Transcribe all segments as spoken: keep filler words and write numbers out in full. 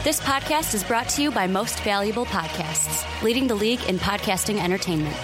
This podcast is brought to you by Most Valuable Podcasts, leading the league in podcasting entertainment.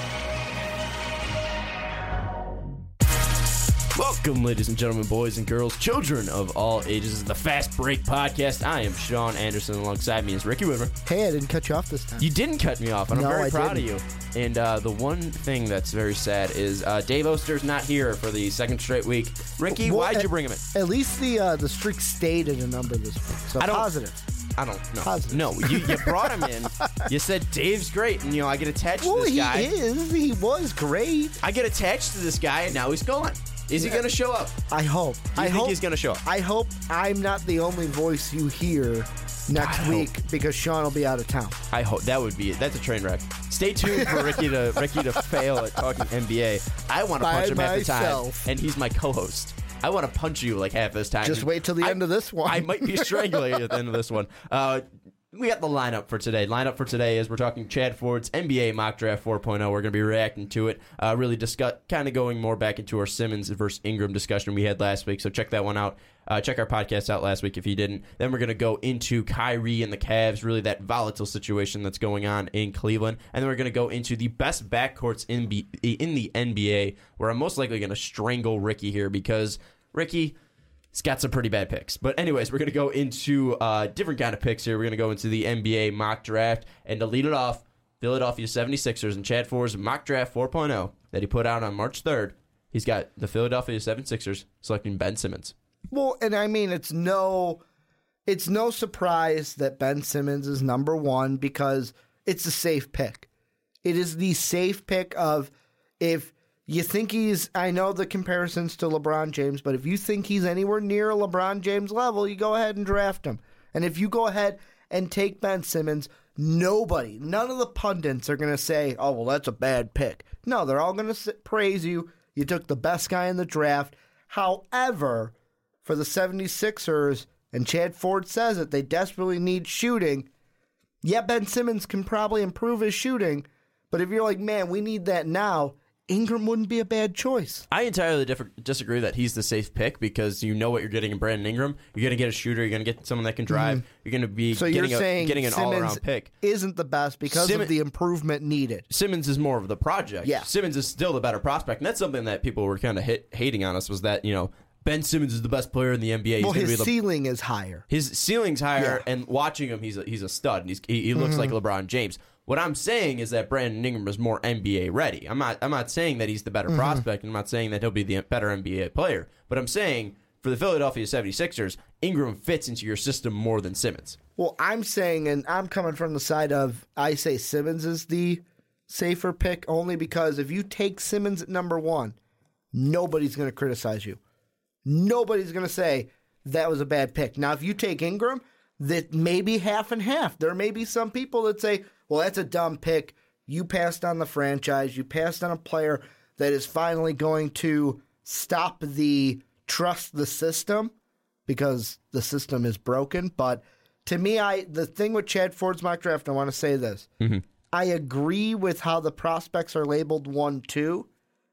Welcome, ladies and gentlemen, boys and girls, children of all ages. This is the Fast Break Podcast. I am Sean Anderson. Alongside me is Ricky Whitmer. Hey, I didn't cut you off this time. You didn't cut me off, and No, I'm very I proud didn't. of you. And uh, the one thing that's very sad is uh, Dave Oster's not here for the second straight week. Ricky, Well, why'd at, you bring him in? At least the uh, the streak stayed at a number this week, so I don't- positive. I don't know. Positive. No, you, you brought him in. You said Dave's great, and you know I get attached Well, to this he guy. is. He was great. I get attached to this guy, and now he's gone. Is he going to show up? I hope. Do you I think hope he's going to show up? I hope I'm not the only voice you hear next I week because Sean will be out of town. I hope that would be it. That's a train wreck. Stay tuned for Ricky to Ricky to fail at talking N B A. I want to By punch him half the time, myself. and he's my co-host. I want to punch you like half this time. Just wait till the I- end of this one. I might be strangling you at the end of this one. Uh, we got the lineup for today. Lineup for today is we're talking Chad Ford's N B A Mock Draft four point oh. We're going to be reacting to it. Uh, really discuss, kind of going more back into our Simmons versus Ingram discussion we had last week. So check that one out. Uh, check our podcast out last week if you didn't. Then we're going to go into Kyrie and the Cavs, really that volatile situation that's going on in Cleveland. And then we're going to go into the best backcourts in, B- in the N B A, where I'm most likely going to strangle Ricky here because Ricky... He's got some pretty bad picks. But anyways, we're going to go into uh, different kind of picks here. We're going to go into the N B A mock draft. And to lead it off, Philadelphia seventy-sixers and Chad Ford's mock draft four point oh that he put out on March third. He's got the Philadelphia seventy-sixers selecting Ben Simmons. Well, and I mean, it's no, it's no surprise that Ben Simmons is number one because it's a safe pick. It is the safe pick of if you think he's, I know the comparisons to LeBron James, but if you think he's anywhere near a LeBron James level, you go ahead and draft him. And if you go ahead and take Ben Simmons, nobody, none of the pundits are going to say, oh, well, that's a bad pick. No, they're all going to praise you. You took the best guy in the draft. However, for the seventy-sixers, and Chad Ford says it, they desperately need shooting. Yeah, Ben Simmons can probably improve his shooting, but if you're like, man, we need that now, Ingram wouldn't be a bad choice. I entirely differ- disagree that he's the safe pick because you know what you're getting in Brandon Ingram. You're going to get a shooter. You're going to get someone that can drive. Mm-hmm. You're going to be So getting, you're a, saying getting an Simmons all-around pick. Isn't the best because Simmons- of the improvement needed. Simmons is more of the project. Yeah. Simmons is still the better prospect, and that's something that people were kind of hit, hating on us was that, you know, Ben Simmons is the best player in the N B A. He's Well, gonna his be the, ceiling is higher. his ceiling's higher, Yeah. and watching him, he's a, he's a stud, and he's, he, he looks Mm-hmm. like LeBron James. What I'm saying is that Brandon Ingram is more N B A ready. I'm not I'm not saying that he's the better Mm-hmm. prospect, and I'm not saying that he'll be the better N B A player, but I'm saying for the Philadelphia seventy-sixers, Ingram fits into your system more than Simmons. Well, I'm saying, and I'm coming from the side of, I say Simmons is the safer pick only because if you take Simmons at number one, nobody's going to criticize you. Nobody's going to say that was a bad pick. Now, if you take Ingram, that may be half and half. There may be some people that say, well, that's a dumb pick. You passed on the franchise. You passed on a player that is finally going to stop the trust the system because the system is broken. But to me, I the thing with Chad Ford's mock draft, I want to say this. Mm-hmm. I agree with how the prospects are labeled one, two.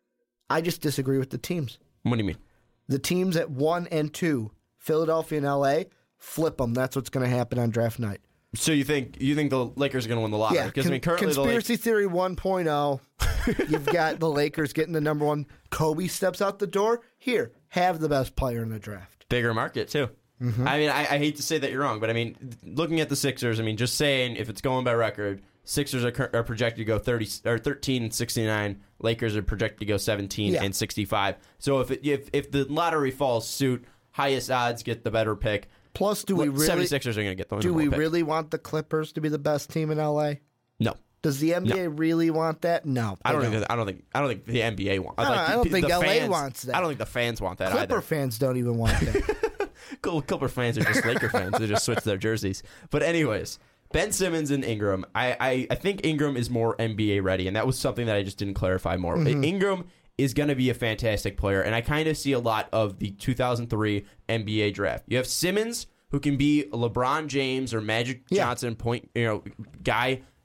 I just disagree with the teams. What do you mean? The teams at one and two, Philadelphia and L A, flip them. That's what's going to happen on draft night. So you think you think the Lakers are going to win the lottery? Yeah, Because con- I mean, currently the Lakers, conspiracy theory one point oh. You've got the Lakers getting the number one. Kobe steps out the door. Here, have the best player in the draft. bigger market too. Mm-hmm. I mean, I, I hate to say that you're wrong, but I mean, looking at the Sixers, I mean, just saying if it's going by record, Sixers are, are projected to go thirty or thirteen and sixty-nine. Lakers are projected to go seventeen Yeah. and sixty-five. So if it, if if the lottery falls suit, highest odds get the better pick. Plus, do we really? seventy-sixers are going to get the Do number we one pick. really want the Clippers to be the best team in L A? No. Does the N B A really want that? No, I don't they think. That, I don't think. I don't think the N B A wants. No, like, I don't the, think the L A fans, wants that. I don't think the fans want that Clipper either. fans don't even want that. Clipper fans are just Laker fans. They just switch their jerseys. But anyways, Ben Simmons and Ingram. I, I, I think Ingram is more N B A ready, and that was something that I just didn't clarify more. Mm-hmm. Ingram is going to be a fantastic player, and I kind of see a lot of the two thousand three N B A draft. You have Simmons, who can be a LeBron James or Magic Yeah. Johnson point, you know, guy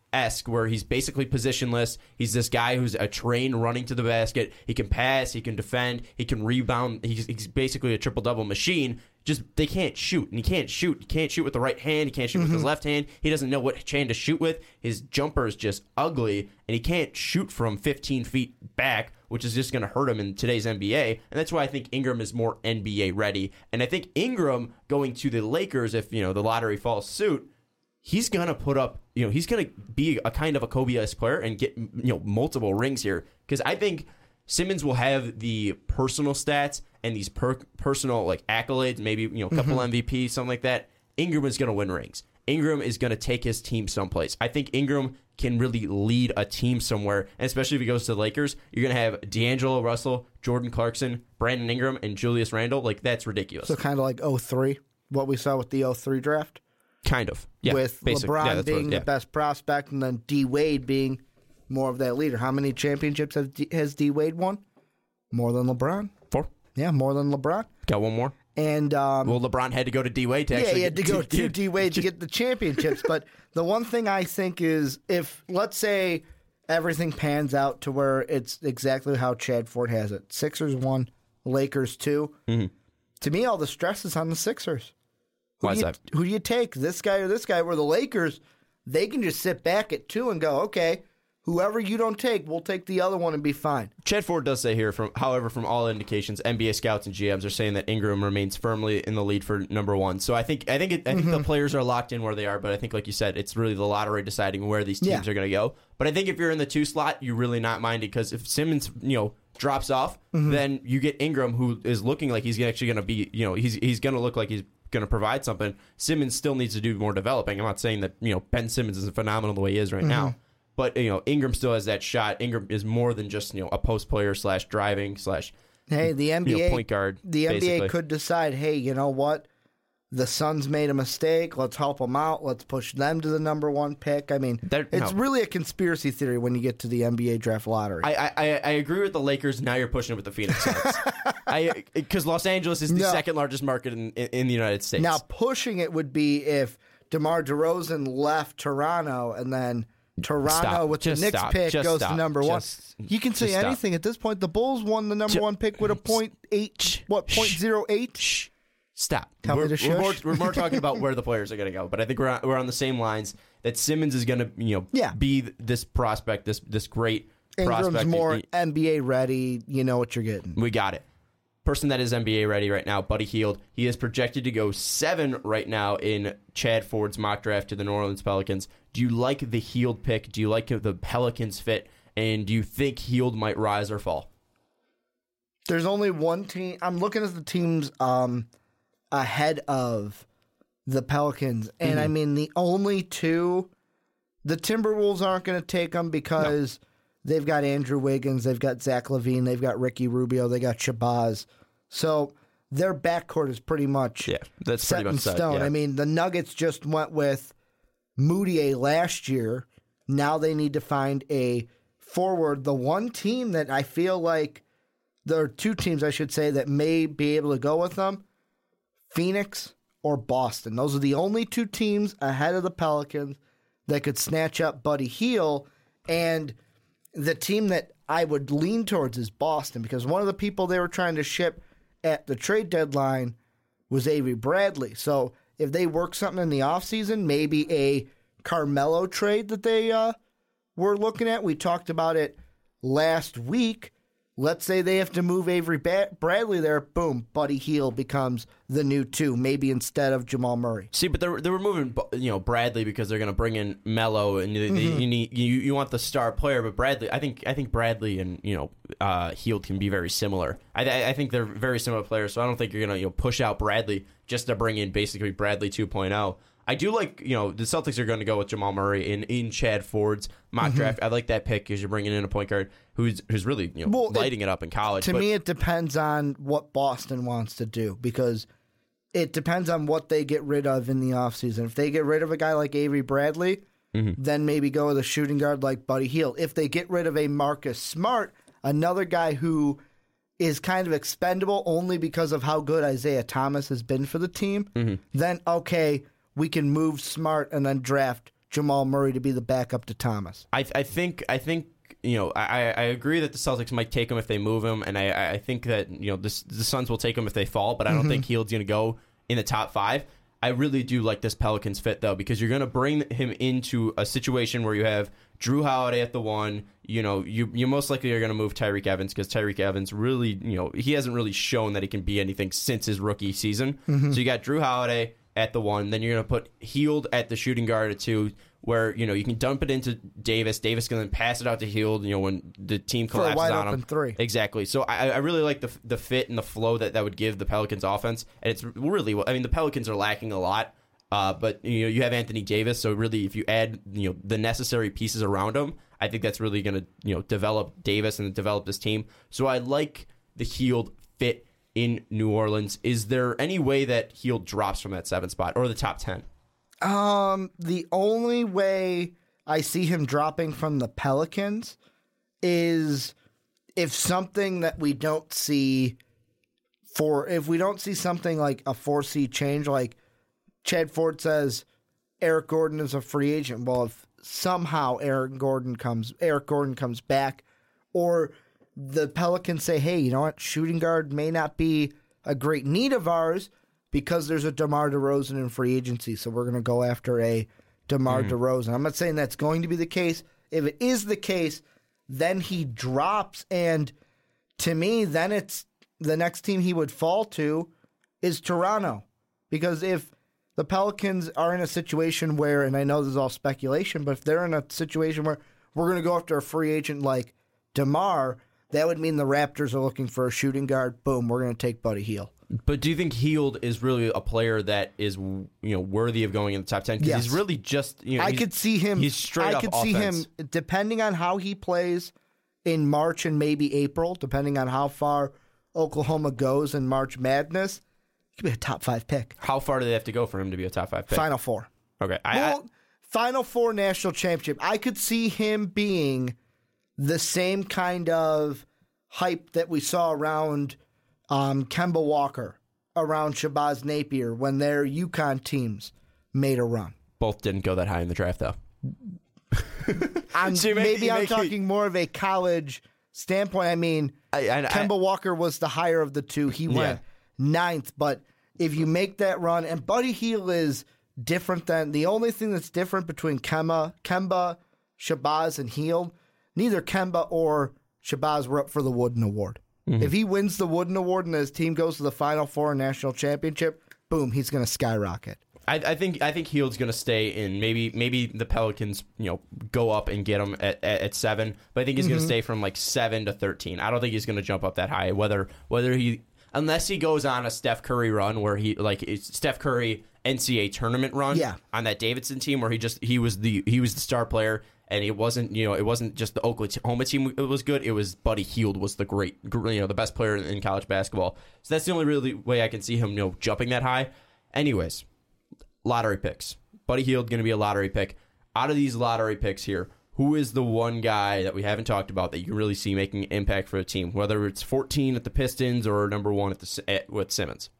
esque, where he's basically positionless. He's this guy who's a train running to the basket. He can pass, he can defend, he can rebound. He's, he's basically a triple double machine. Just they can't shoot, and he can't shoot. He can't shoot with the right hand. He can't shoot mm-hmm. with his left hand. He doesn't know what hand to shoot with. His jumper is just ugly, and he can't shoot from fifteen feet back, which is just going to hurt him in today's N B A. And that's why I think Ingram is more N B A ready. And I think Ingram going to the Lakers, if you know the lottery falls suit, he's going to put up, you know, he's going to be a kind of a Kobe-esque player and get, you know, multiple rings here. Because I think Simmons will have the personal stats and these per- personal like accolades, maybe, you know, a couple mm-hmm. M V Ps, something like that. Ingram is going to win rings. Ingram is going to take his team someplace. I think Ingram can really lead a team somewhere, and especially if he goes to the Lakers, you're going to have D'Angelo Russell, Jordan Clarkson, Brandon Ingram, and Julius Randle. Like, that's ridiculous. So kind of like oh three, what we saw with the oh three draft? Kind of, yeah. With basic. LeBron yeah, being what, yeah. the best prospect, and then D Wade being more of that leader. How many championships have D- has D Wade won? More than LeBron. Four. Yeah, more than LeBron. Got one more. And um, well, LeBron had to go to D Wade to yeah, actually. he had to go to D Wade to get the championships. But the one thing I think is, if let's say everything pans out to where it's exactly how Chad Ford has it, Sixers one, Lakers two. Mm-hmm. To me, all the stress is on the Sixers. Who Why do is you, that? Who do you take, this guy or this guy? Where the Lakers, they can just sit back at two and go, okay, whoever you don't take, we'll take the other one and be fine. Chad Ford does say here, from however, from all indications, N B A scouts and G Ms are saying that Ingram remains firmly in the lead for number one. So I think I think it, I think mm-hmm. the players are locked in where they are, but I think, like you said, it's really the lottery deciding where these teams yeah. are going to go. But I think if you're in the two slot, you're really not minded, because if Simmons, you know, drops off, mm-hmm. then you get Ingram, who is looking like he's actually going to be, you know, he's he's going to look like he's going to provide something. Simmons still needs to do more developing. I'm not saying that, you know, Ben Simmons is phenomenal the way he is right mm-hmm. now. But, you know, Ingram still has that shot. Ingram is more than just, you know, a post player slash driving slash hey, the N B A, you know, point guard. The basically. N B A could decide, hey, you know what? The Suns made a mistake. Let's help them out. Let's push them to the number one pick. I mean, They're, it's no. really a conspiracy theory when you get to the N B A draft lottery. I I, I agree with the Lakers. Now you're pushing it with the Phoenix Suns. I Because Los Angeles is the no. second largest market in, in, in the United States. Now, pushing it would be if DeMar DeRozan left Toronto and then Toronto stop. with just the Knicks stop. pick just goes stop. to number just, one. You can say anything at this point. The Bulls won the number just, one pick with a point eight, what point zero eight. Shh. Stop. Tell we're, me to we're, more, shush. we're more talking about where the players are going to go, but I think we're on, we're on the same lines that Simmons is going to, you know, yeah. be this prospect, this this great Ingram's prospect. more he, N B A ready. You know what you're getting. We got it. Person that is N B A ready right now, Buddy Hield. He is projected to go seven right now in Chad Ford's mock draft to the New Orleans Pelicans. Do you like the Hield pick? Do you like the Pelicans fit? And do you think Hield might rise or fall? There's only one team. I'm looking at the teams um, ahead of the Pelicans. And, mm-hmm. I mean, the only two, the Timberwolves aren't going to take them because no. they've got Andrew Wiggins, they've got Zach LaVine, they've got Ricky Rubio, they got Shabazz. So their backcourt is pretty much yeah, that's set pretty much in stone. set, yeah. I mean, the Nuggets just went with Moutier last year. Now they need to find a forward. The one team that I feel like, there are two teams, I should say, that may be able to go with them, Phoenix or Boston. Those are the only two teams ahead of the Pelicans that could snatch up Buddy Hield. And the team that I would lean towards is Boston, because one of the people they were trying to ship at the trade deadline was Avery Bradley. So if they work something in the offseason, maybe a Carmelo trade that they uh, were looking at. We talked about it last week. Let's say they have to move Avery ba- Bradley there. Boom, Buddy Hield becomes the new two, maybe instead of Jamal Murray. See, but they're they were moving, you know, Bradley because they're going to bring in Melo, and you, mm-hmm. you need you you want the star player. But Bradley, I think I think Bradley and you know uh, Hield can be very similar. I I think they're very similar players, so I don't think you're going to you know push out Bradley just to bring in basically Bradley two point oh. I do like, you know, the Celtics are going to go with Jamal Murray in, in Chad Ford's mock mm-hmm. draft. I like that pick because you're bringing in a point guard who's who's really, you know, well, lighting it, it up in college. To but, me, it depends on what Boston wants to do, because it depends on what they get rid of in the offseason. If they get rid of a guy like Avery Bradley, mm-hmm. then maybe go with a shooting guard like Buddy Hield. If they get rid of a Marcus Smart, another guy who is kind of expendable only because of how good Isaiah Thomas has been for the team, mm-hmm. then, okay, we can move Smart and then draft Jamal Murray to be the backup to Thomas. I, I think I think you know I, I agree that the Celtics might take him if they move him, and I, I think that you know the, the Suns will take him if they fall, but I don't mm-hmm. think Hield's going to go in the top five. I really do like this Pelicans fit, though, because you're going to bring him into a situation where you have Drew Holiday at the one. You know, you you most likely are going to move Tyreke Evans because Tyreke Evans really, you know, he hasn't really shown that he can be anything since his rookie season. Mm-hmm. So you got Drew Holiday at the one. Then you're going to put Hield at the shooting guard at two, where, you know, you can dump it into Davis. Davis can then pass it out to Hield, you know, when the team collapses For a wide on open him. Three. Exactly. So I, I really like the the fit and the flow that that would give the Pelicans offense. And it's really, I mean, the Pelicans are lacking a lot. Uh, but you know you have Anthony Davis, so really if you add you know the necessary pieces around him, I think that's really going to you know develop Davis and develop this team. So I like the Hield fit in New Orleans. Is there any way that Hield drops from that seventh spot or the top ten? Um, the only way I see him dropping from the Pelicans is if something that we don't see for if we don't see something like a four seed change, like Chad Ford says Eric Gordon is a free agent. Well, if somehow Eric Gordon comes Eric Gordon comes back, or the Pelicans say, hey, you know what, shooting guard may not be a great need of ours because there's a DeMar DeRozan in free agency, so we're going to go after a DeMar mm-hmm. DeRozan. I'm not saying that's going to be the case. If it is the case, then he drops, and to me, then it's the next team he would fall to is Toronto. Because if the Pelicans are in a situation where, and I know this is all speculation, but if they're in a situation where we're going to go after a free agent like DeMar, that would mean the Raptors are looking for a shooting guard. Boom, we're going to take Buddy Hield. But do you think Hield is really a player that is you know worthy of going in the top ten? Because yes. he's really just you know I could see him. He's straight I up could offense. see him depending on how he plays in March and maybe April, depending on how far Oklahoma goes in March Madness. He could be a top five pick. How far do they have to go for him to be a top five pick? Final four. Okay, I, well, I, Final four national championship. I could see him being the same kind of hype that we saw around um, Kemba Walker, around Shabazz Napier when their UConn teams made a run. Both didn't go that high in the draft, though. I'm, so maybe make, I'm talking it, more of a college standpoint. I mean, I, I, Kemba I, Walker was the higher of the two. He went yeah. ninth, but if you make that run, and Buddy Hield is different than, the only thing that's different between Kemba, Kemba, Shabazz, and Hield, neither Kemba or Shabazz were up for the Wooden Award. Mm-hmm. If he wins the Wooden Award and his team goes to the Final Four and national championship, boom, he's going to skyrocket. I, I think I think Hield's going to stay in. Maybe maybe the Pelicans you know go up and get him at, at, at seven, but I think he's mm-hmm. going to stay from like seven to thirteen. I don't think he's going to jump up that high. Whether whether he unless he goes on a Steph Curry run where he like it's Steph Curry N C A A tournament run yeah. on that Davidson team where he just he was the he was the star player. And it wasn't, you know, it wasn't just the Oklahoma team it was good. It was Buddy Hield was the great, you know, the best player in college basketball. So that's the only really way I can see him, you know, jumping that high. Anyways, lottery picks. Buddy Hield going to be a lottery pick. Out of these lottery picks here, who is the one guy that we haven't talked about that you can really see making an impact for the team? Whether it's fourteen at the Pistons or number one at the at, with Simmons.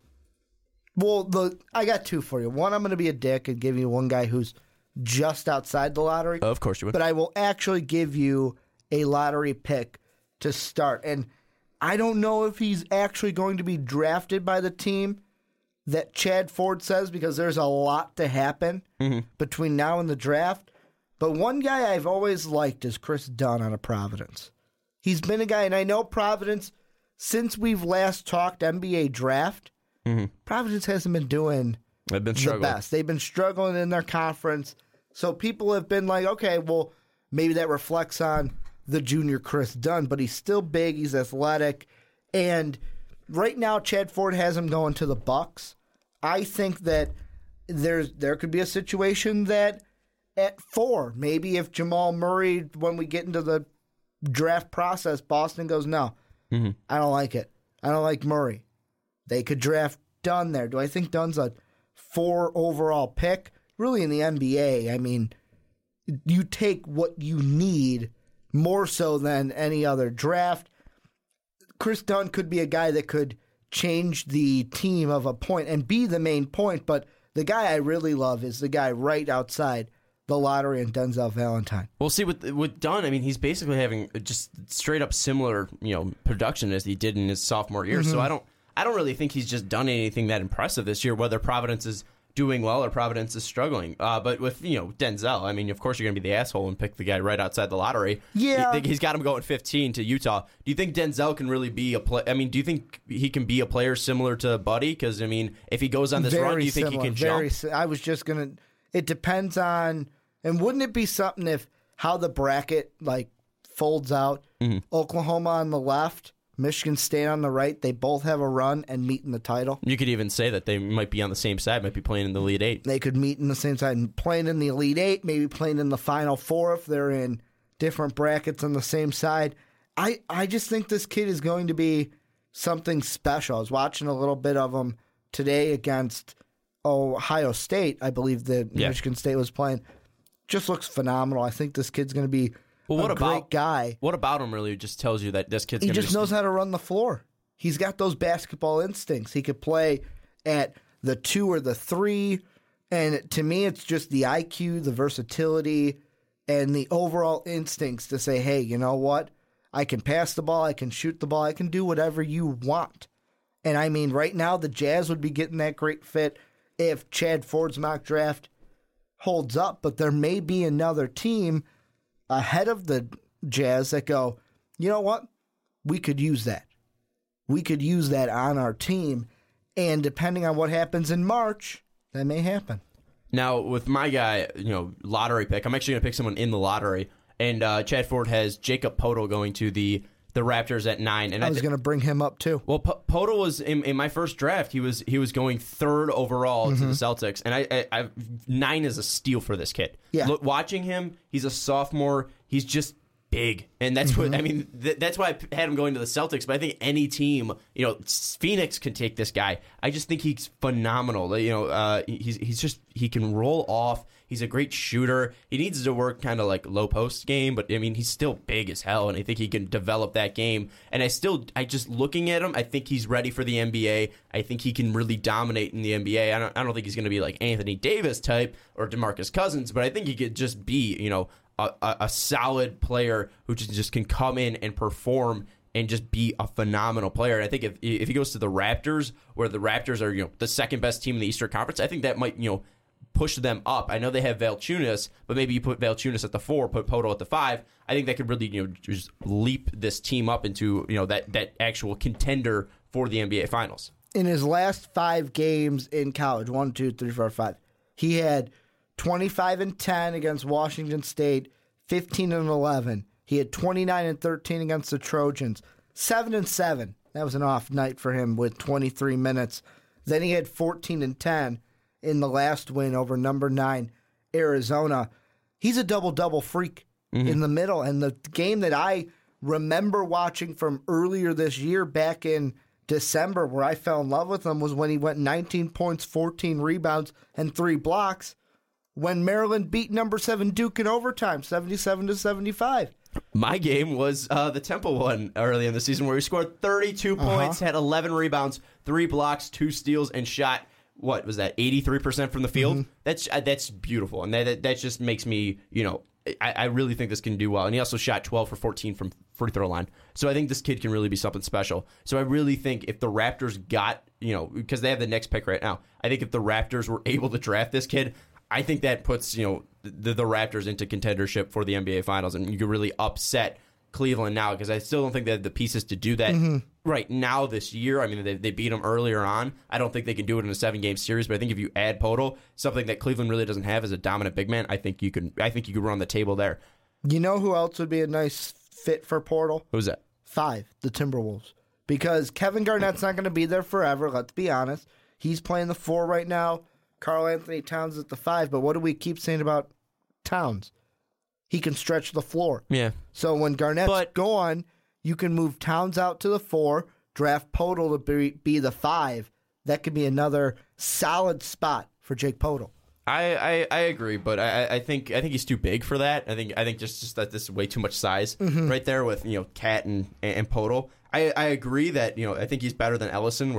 Well, the I got two for you. One, I'm going to be a dick and give you one guy who's just outside the lottery. Of course you would. But I will actually give you a lottery pick to start. And I don't know if he's actually going to be drafted by the team that Chad Ford says, because there's a lot to happen mm-hmm. between now and the draft. But one guy I've always liked is Chris Dunn out of Providence. He's been a guy, and I know Providence, since we've last talked N B A draft, mm-hmm. Providence hasn't been doing They've been the best. They've been struggling in their conference. So people have been like, okay, well, maybe that reflects on the junior Chris Dunn, but he's still big, he's athletic, and right now Chad Ford has him going to the Bucks. I think that there's there could be a situation that at four, maybe if Jamal Murray, when we get into the draft process, Boston goes, no, mm-hmm. I don't like it. I don't like Murray. They could draft Dunn there. Do I think Dunn's a four overall pick? Really, in the N B A, I mean, you take what you need more so than any other draft. Chris Dunn could be a guy that could change the team of a point and be the main point, but the guy I really love is the guy right outside the lottery and Denzel Valentine. We'll see with with Dunn. I mean, he's basically having just straight up similar, you know, production as he did in his sophomore year. Mm-hmm. So I don't, I don't really think he's just done anything that impressive this year. Whether Providence is doing well or Providence is struggling, uh, but with you know Denzel, I mean, of course you're going to be the asshole and pick the guy right outside the lottery. Yeah, he, he's got him going fifteen to Utah. Do you think Denzel can really be a play? I mean, do you think he can be a player similar to Buddy? Because I mean, if he goes on this very run, do you think similar, he can very jump? Si- I was just gonna. It depends on. And wouldn't it be something if how the bracket like folds out? Mm-hmm. Oklahoma on the left, Michigan State on the right. They both have a run and meet in the title. You could even say that they might be on the same side, might be playing in the Elite Eight. They could meet in the same side and playing in the Elite Eight, maybe playing in the Final Four if they're in different brackets on the same side. I, I just think this kid is going to be something special. I was watching a little bit of him today against Ohio State. I believe that yeah. Michigan State was playing. Just looks phenomenal. I think this kid's going to be well, what a about, great guy. What about him really just tells you that this kid's He gonna just knows how to run the floor. He's got those basketball instincts. He could play at the two or the three. And to me, it's just the I Q, the versatility, and the overall instincts to say, hey, you know what? I can pass the ball. I can shoot the ball. I can do whatever you want. And I mean, right now, the Jazz would be getting that great fit if Chad Ford's mock draft holds up, but there may be another team ahead of the Jazz that go, you know what? We could use that. We could use that on our team, and depending on what happens in March, that may happen. Now, with my guy, you know, lottery pick, I'm actually going to pick someone in the lottery, and uh, Chad Ford has Jacob Poeltl going to the the Raptors at nine. And I I was th- going to bring him up too. Well, P- Poeltl was in, in my first draft. He was he was going third overall mm-hmm. to the Celtics, and I, I, I nine is a steal for this kid. Yeah, Look, watching him, he's a sophomore. He's just big, and that's mm-hmm. what I mean. Th- that's why I had him going to the Celtics. But I think any team, you know, Phoenix can take this guy. I just think he's phenomenal. You know, uh, he's he's just he can roll off. He's a great shooter. He needs to work kind of like low post game, but I mean, he's still big as hell, and I think he can develop that game. And I still, I just looking at him, I think he's ready for the N B A. I think he can really dominate in the N B A. I don't, I don't think he's going to be like Anthony Davis type or DeMarcus Cousins, but I think he could just be, you know, a, a, a solid player who just, just can come in and perform and just be a phenomenal player. And I think if if he goes to the Raptors, where the Raptors are, you know, the second best team in the Eastern Conference, I think that might, you know, push them up. I know they have Valanciunas, but maybe you put Valanciunas at the four, put Poeltl at the five. I think that could really, you know, just leap this team up into, you know, that that actual contender for the N B A Finals. In his last five games in college, one, two, three, four, five, he had twenty-five and ten against Washington State, fifteen and eleven. He had twenty-nine and thirteen against the Trojans, seven and seven. That was an off night for him with twenty-three minutes. Then he had fourteen and ten in the last win over number nine, Arizona. He's a double-double freak mm-hmm. in the middle. And the game that I remember watching from earlier this year, back in December, where I fell in love with him, was when he went nineteen points, fourteen rebounds, and three blocks when Maryland beat number seven Duke in overtime, seventy-seven to seventy-five. My game was uh, the Temple one early in the season where he scored thirty-two uh-huh. points, had eleven rebounds, three blocks, two steals, and shot, what was that, eighty-three percent from the field? Mm-hmm. That's uh, that's beautiful, and that, that that just makes me, you know, I, I really think this can do well. And he also shot twelve for fourteen from free throw line. So I think this kid can really be something special. So I really think if the Raptors got, you know, because they have the next pick right now, I think if the Raptors were able to draft this kid, I think that puts, you know, the, the Raptors into contendership for the N B A Finals, and you could really upset Cleveland now, because I still don't think they have the pieces to do that mm-hmm. right now this year. I mean, they, they beat them earlier on. I don't think they can do it in a seven-game series, but I think if you add Poeltl, something that Cleveland really doesn't have as a dominant big man, I think you can. I think you could run the table there. You know who else would be a nice fit for Poeltl? Who's that? Five, the Timberwolves. Because Kevin Garnett's not going to be there forever, let's be honest. He's playing the four right now. Karl Anthony Towns at the five, but what do we keep saying about Towns? He can stretch the floor. Yeah. So when Garnett's but, gone, you can move Towns out to the four, draft Poeltl to be, be the five. That could be another solid spot for Jake Poeltl. I, I, I agree, but I, I think I think he's too big for that. I think I think just, just that this is way too much size mm-hmm. right there with, you know, Cat and and Poeltl. I, I agree that, you know, I think he's better than Ellison, where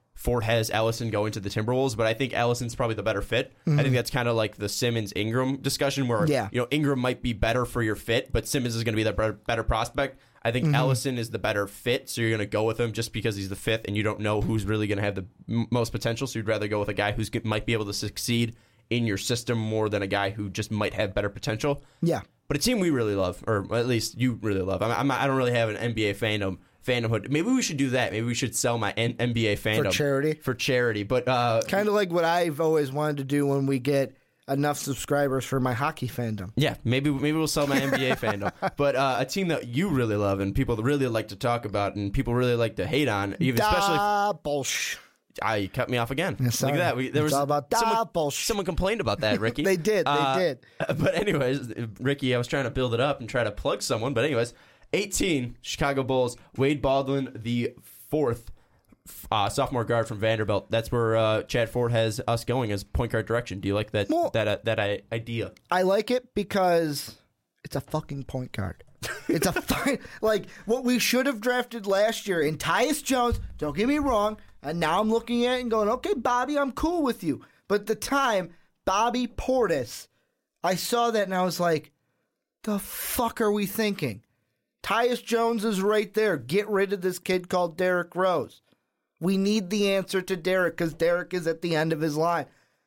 Ford has Ellison going to the Timberwolves, but I think Ellison's probably the better fit. Mm-hmm. I think that's kind of like the Simmons-Ingram discussion where yeah. you know Ingram might be better for your fit, but Simmons is going to be the better, better prospect. I think mm-hmm. Ellison is the better fit, so you're going to go with him just because he's the fifth, and you don't know who's really going to have the m- most potential, so you'd rather go with a guy who might be able to succeed in your system more than a guy who just might have better potential. Yeah. But a team we really love, or at least you really love. I'm, I'm, I don't really have an N B A fandom. Fandomhood. Maybe we should do that. Maybe we should sell my N- NBA fandom for charity. For charity, but uh, kind of like what I've always wanted to do when we get enough subscribers for my hockey fandom. Yeah, maybe maybe we'll sell my N B A fandom. But uh, a team that you really love and people really like to talk about and people really like to hate on, even da especially. Bullsh. Ah, you cut me off again. Yeah, Look at that. We, there it's was all about da someone, bullsh. Someone complained about that, Ricky. They did. They uh, did. But anyways, Ricky, I was trying to build it up and try to plug someone. But anyways. eighteen, Chicago Bulls, Wade Baldwin, the fourth uh, sophomore guard from Vanderbilt. That's where uh, Chad Ford has us going as point guard direction. Do you like that well, that uh, that uh, idea? I like it because it's a fucking point guard. It's a fine, like what we should have drafted last year in Tyus Jones. Don't get me wrong. And now I'm looking at it and going, okay, Bobby, I'm cool with you. But at the time, Bobby Portis, I saw that and I was like, the fuck are we thinking? Tyus Jones is right there. Get rid of this kid called Derrick Rose. We need the answer to Derrick because Derrick is at the end of his line.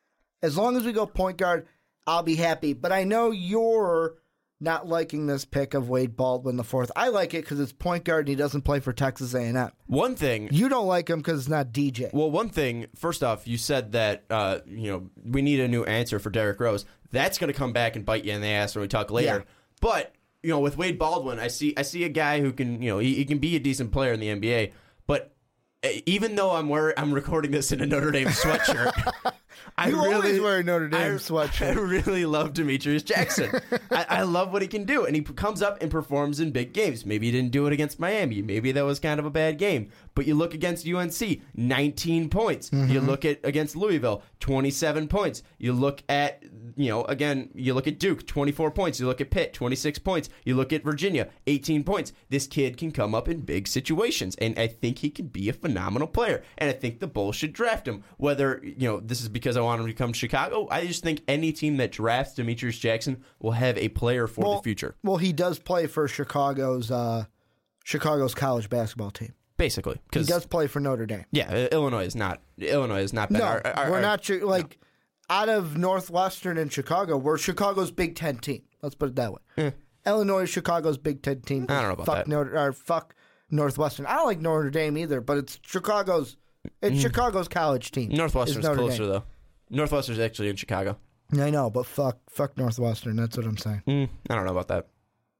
As long as we go point guard, I'll be happy. But I know you're not liking this pick of Wade Baldwin the fourth. I like it because it's point guard and he doesn't play for Texas A and M. One thing. You don't like him because it's not D J. Well, one thing, first off, you said that uh, you know we need a new answer for Derrick Rose. That's going to come back and bite you in the ass when we talk later. Yeah. But you know, with Wade Baldwin, I see I see a guy who can, you know, he, he can be a decent player in the N B A. But even though I'm wearing, I'm recording this in a Notre Dame sweatshirt, I you really always wear a Notre Dame I, sweatshirt. I really love Demetrius Jackson. I, I love what he can do, and he comes up and performs in big games. Maybe he didn't do it against Miami. Maybe that was kind of a bad game. But you look against U N C, nineteen points. Mm-hmm. You look at against Louisville, twenty-seven points. You look at, you know, again, you look at Duke, twenty-four points. You look at Pitt, twenty-six points. You look at Virginia, eighteen points. This kid can come up in big situations, and I think he can be a phenomenal player. And I think the Bulls should draft him. Whether, you know, this is because I want him to come to Chicago, I just think any team that drafts Demetrius Jackson will have a player for well, the future. Well, he does play for Chicago's uh, Chicago's college basketball team. Basically, he does play for Notre Dame. Yeah, Illinois is not. Illinois is not. Been no, our, our, we're our, not like no. Out of Northwestern and Chicago. We're Chicago's Big Ten team. Let's put it that way. Yeah. Illinois is Chicago's Big Ten team. I don't know about fuck that. Notre, or fuck Northwestern. I don't like Notre Dame either, but it's Chicago's. It's mm. Chicago's college team. Northwestern's Notre closer Dame. though. Northwestern's actually in Chicago. I know, but fuck, fuck Northwestern. That's what I'm saying. Mm, I don't know about that.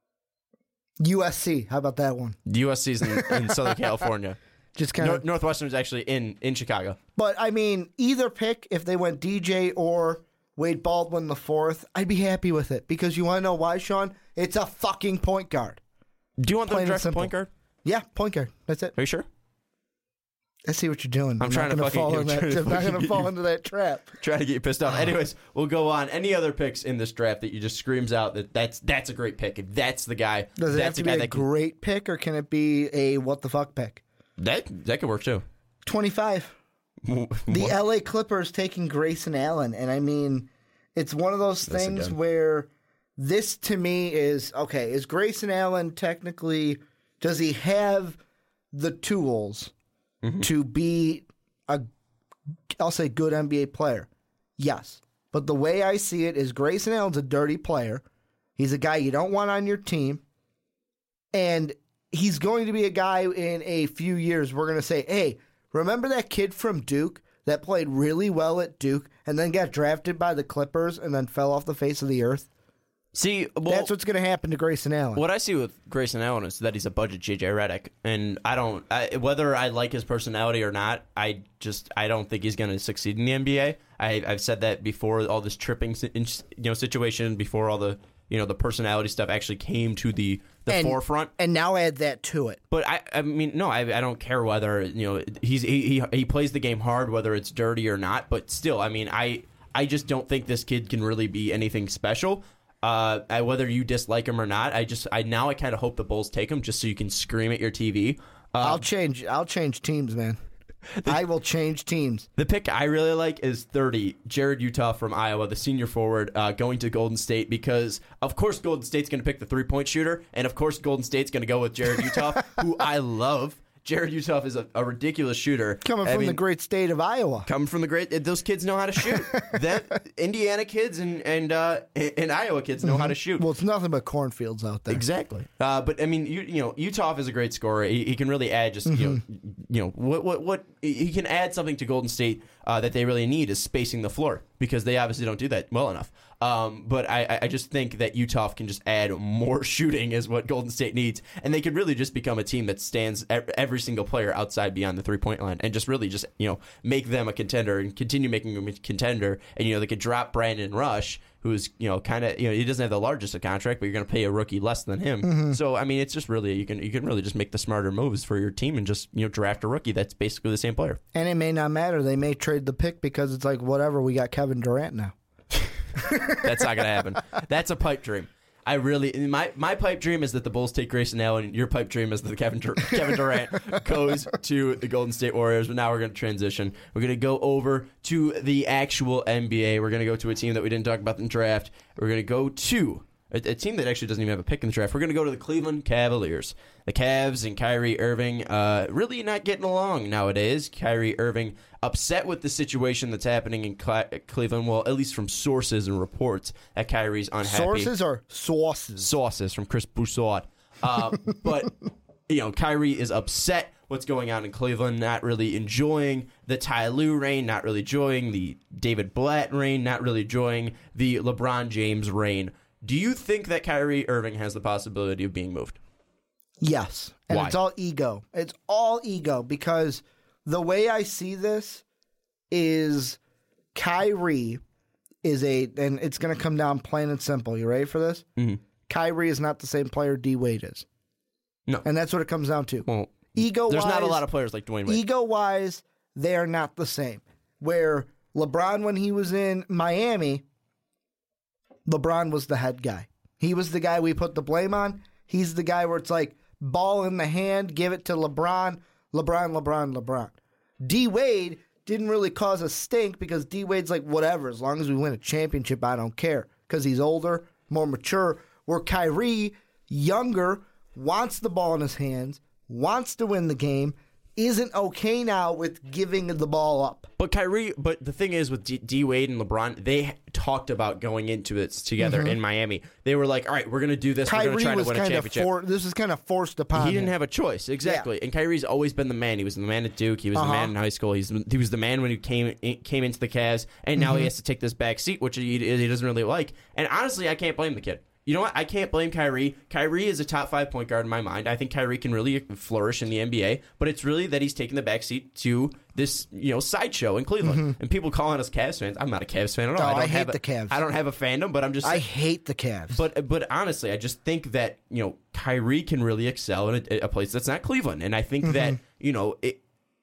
U S C. How about that one? U S C's in, in Southern California. Just kind Nor- of Northwestern's actually in, in Chicago. But I mean, either pick, if they went D J or Wade Baldwin the fourth, I'd be happy with it because you want to know why, Sean? It's a fucking point guard. Do you want them to Plain and draft a simple. point guard? Yeah, point guard. That's it. Are you sure? I see what you're doing. I'm trying not to gonna fucking- fall I'm in that. trying to I'm not fucking going to get fall you- into that trap. Trying to get you pissed off. Anyways, we'll go on. Any other picks in this draft that you just screams out that that's that's a great pick? If that's the guy, Does it have that's to the be guy a that can, great pick, or can it be a what the fuck pick? that that could work too. twenty-five. The L A Clippers taking Grayson Allen, and I mean, it's one of those This things again. where this to me is okay. Is Grayson Allen technically? Does he have the tools Mm-hmm. to be a, I'll say, good N B A player? Yes, but the way I see it is Grayson Allen's a dirty player. He's a guy you don't want on your team, and he's going to be a guy in a few years. We're going to say, hey. Remember that kid from Duke that played really well at Duke and then got drafted by the Clippers and then fell off the face of the earth? See, well, That's what's going to happen to Grayson Allen. what I see with Grayson Allen is that he's a budget J J Redick, and I don't. I, whether I like his personality or not, I just I don't think he's going to succeed in the N B A. I, I've said that before. All this tripping, si- in- you know, situation before all the you know the personality stuff actually came to the the and, forefront. And now add that to it. But I, I mean, no, I, I don't care whether you know he's he, he he plays the game hard, whether it's dirty or not. But still, I mean, I I just don't think this kid can really be anything special. Uh, I, whether you dislike him or not, I just I now I kind of hope the Bulls take him just so you can scream at your T V. Um, I'll change. I'll change teams, man. I will change teams. The pick I really like is thirty, Jared Utah from Iowa, the senior forward, uh, going to Golden State because, of course, Golden State's going to pick the three-point shooter, and, of course, Golden State's going to go with Jared Utah, who I love. Jared Utah is a, a ridiculous shooter. Coming I from mean, the great state of Iowa. Coming from the great, those kids know how to shoot. That Indiana kids and and uh, and Iowa kids know mm-hmm. how to shoot. Well, it's nothing but cornfields out there. Exactly. Uh, but I mean, you, you know, Utah is a great scorer. He, he can really add just mm-hmm. you know, you know what what what he can add something to Golden State uh, that they really need is spacing the floor because they obviously don't do that well enough. Um, but I, I just think that Utah can just add more shooting is what Golden State needs, and they could really just become a team that stands every single player outside beyond the three-point line, and just really just you know make them a contender and continue making them a contender. And you know they could drop Brandon Rush, who's you know kind of you know he doesn't have the largest of contract, but you're going to pay a rookie less than him. Mm-hmm. So I mean, it's just really you can you can really just make the smarter moves for your team and just you know draft a rookie that's basically the same player. And it may not matter; they may trade the pick because it's like whatever. We got Kevin Durant now. That's not going to happen. That's a pipe dream. I really my my pipe dream is that the Bulls take Grayson Allen. Your pipe dream is that the Kevin Dur- Kevin Durant goes to the Golden State Warriors. But now we're going to transition. We're going to go over to the actual N B A. We're going to go to a team that we didn't talk about in the draft. We're going to go to a, a team that actually doesn't even have a pick in the draft. We're going to go to the Cleveland Cavaliers. The Cavs and Kyrie Irving uh, really not getting along nowadays. Kyrie Irving upset with the situation that's happening in Cle- Cleveland. Well, at least from sources and reports that Kyrie's unhappy. Sources or sauces? Sources from Chris Broussard. Uh, but, you know, Kyrie is upset what's going on in Cleveland, not really enjoying the Ty Lue reign, not really enjoying the David Blatt reign, not really enjoying the LeBron James reign. Do you think that Kyrie Irving has the possibility of being moved? Yes. And Why? It's all ego. It's all ego because the way I see this is Kyrie is a, and it's going to come down plain and simple. You ready for this? Mm-hmm. Kyrie is not the same player D Wade is. No. And that's what it comes down to. Well, ego-wise, there's not a lot of players like Dwayne Wade. Ego-wise, they are not the same. Where LeBron, when he was in Miami, LeBron was the head guy. He was the guy we put the blame on. He's the guy where it's like, ball in the hand, give it to LeBron, LeBron, LeBron, LeBron. D Wade didn't really cause a stink because D Wade's like, whatever, as long as we win a championship, I don't care. Because he's older, more mature. Where Kyrie, younger, wants the ball in his hands, wants to win the game, isn't okay now with giving the ball up. But Kyrie, but the thing is with D, D Wade and LeBron, they talked about going into it together mm-hmm. in Miami. They were like, all right, we're going to do this. Kyrie we're going to try to was win a kind championship. Of for, this is kind of forced upon He didn't him. have a choice. Exactly. Yeah. And Kyrie's always been the man. He was the man at Duke. He was uh-huh. the man in high school. He's He was the man when he came came into the Cavs. And now mm-hmm. he has to take this back seat, which he, he doesn't really like. And honestly, I can't blame the kid. You know what? I can't blame Kyrie. Kyrie is a top five point guard in my mind. I think Kyrie can really flourish in the N B A, but it's really that he's taking the backseat to this, you know, sideshow in Cleveland. Mm-hmm. And people calling us Cavs fans. I'm not a Cavs fan at all. No, I, don't I hate have a, the Cavs. I don't have a fandom, but I'm just. I hate the Cavs. But but honestly, I just think that you know Kyrie can really excel in a, a place that's not Cleveland, and I think mm-hmm. that you know it.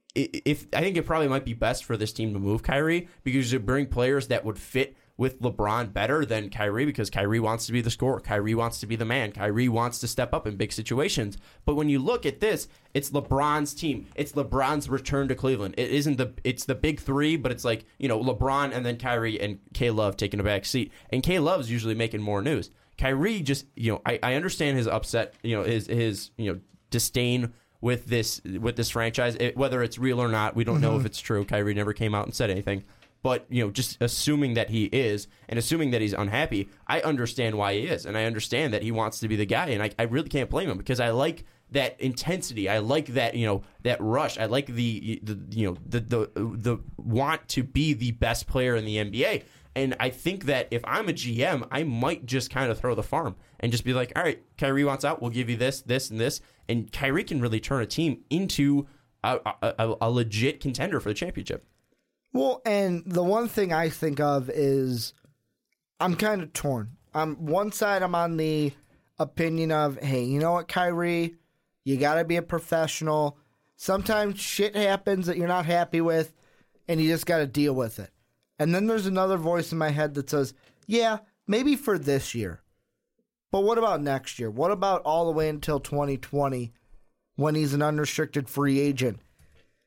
If I think it probably might be best for this team to move Kyrie because you bring players that would fit with LeBron better than Kyrie because Kyrie wants to be the scorer. Kyrie wants to be the man. Kyrie wants to step up in big situations. But when you look at this, it's LeBron's team. It's LeBron's return to Cleveland. It isn't the it's the big three, but it's like, you know, LeBron and then Kyrie and K-Love taking a back seat. And K-Love's usually making more news. Kyrie just, you know, I, I understand his upset, you know, his his, you know, disdain with this with this franchise. It, whether it's real or not, we don't mm-hmm. know if it's true. Kyrie never came out and said anything. But, you know, just assuming that he is and assuming that he's unhappy, I understand why he is. And I understand that he wants to be the guy. And I, I really can't blame him because I like that intensity. I like that, you know, that rush. I like the, the you know, the, the, the want to be the best player in the N B A. And I think that if I'm a G M, I might just kind of throw the farm and just be like, all right, Kyrie wants out. We'll give you this, this, and this. And Kyrie can really turn a team into a, a, a legit contender for the championship. Well, and the one thing I think of is I'm kind of torn. On one side, I'm on the opinion of, hey, you know what, Kyrie, you got to be a professional. Sometimes shit happens that you're not happy with, and you just got to deal with it. And then there's another voice in my head that says, yeah, maybe for this year. But what about next year? What about all the way until twenty twenty when he's an unrestricted free agent?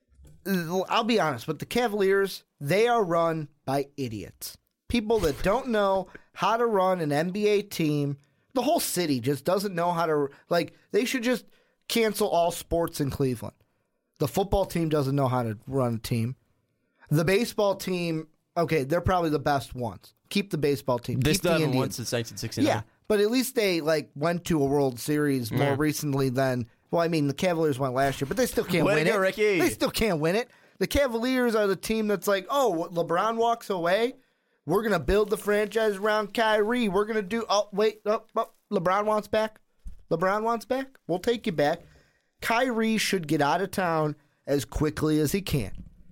I'll be honest, but the Cavaliers, they are run by idiots. People that don't know how to run an N B A team. The whole city just doesn't know how to, like, they should just cancel all sports in Cleveland. The football team doesn't know how to run a team. The baseball team, okay, they're probably the best ones. Keep the baseball team. This Keep the done Indians. once since nineteen sixty-nine. Yeah, but at least they, like, went to a World Series more Yeah. recently than, well, I mean, the Cavaliers went last year, but they still can't Way to win go, it. Ricky. They still can't win it. The Cavaliers are the team that's like, oh, LeBron walks away. We're going to build the franchise around Kyrie. We're going to do, oh, wait, oh, oh, LeBron wants back. LeBron wants back. We'll take you back. Kyrie should get out of town as quickly as he can.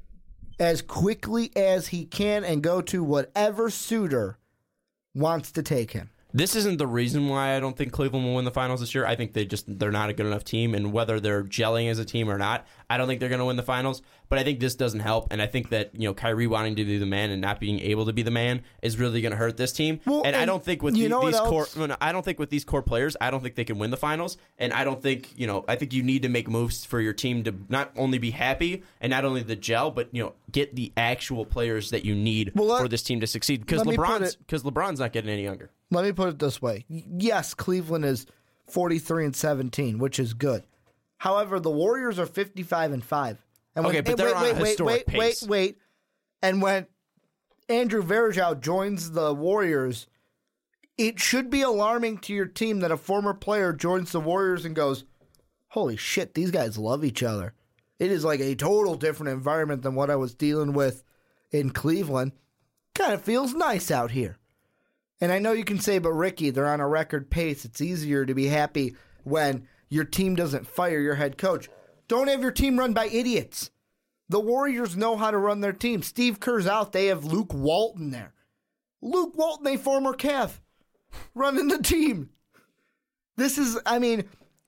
As quickly as he can and go to whatever suitor wants to take him. This isn't the reason why I don't think Cleveland will win the finals this year. I think they just they're not a good enough team, and whether they're gelling as a team or not, I don't think they're going to win the finals. But I think this doesn't help, and I think that you know Kyrie wanting to be the man and not being able to be the man is really going to hurt this team. Well, and, and I don't think with you the, know these what core, else? no, no, I don't think with these core players, I don't think they can win the finals. And I don't think you know I think you need to make moves for your team to not only be happy and not only the gel, but you know get the actual players that you need Well, let- for this team to succeed. Because let me put LeBron's it- because LeBron's not getting any younger. Let me put it this way. Yes, Cleveland is forty-three and seventeen, which is good. However, the Warriors are fifty-five and five. And Okay, but they're wait, on a wait, wait, historic wait, pace. wait, wait. And when Andrew Varejao joins the Warriors, it should be alarming to your team that a former player joins the Warriors and goes, holy shit, these guys love each other. It is like a total different environment than what I was dealing with in Cleveland. Kind of feels nice out here. And I know you can say, but Ricky, they're on a record pace. It's easier to be happy when your team doesn't fire your head coach. Don't have your team run by idiots. The Warriors know how to run their team. Steve Kerr's out. They have Luke Walton there. Luke Walton, a former Cav, running the team. This is, I mean,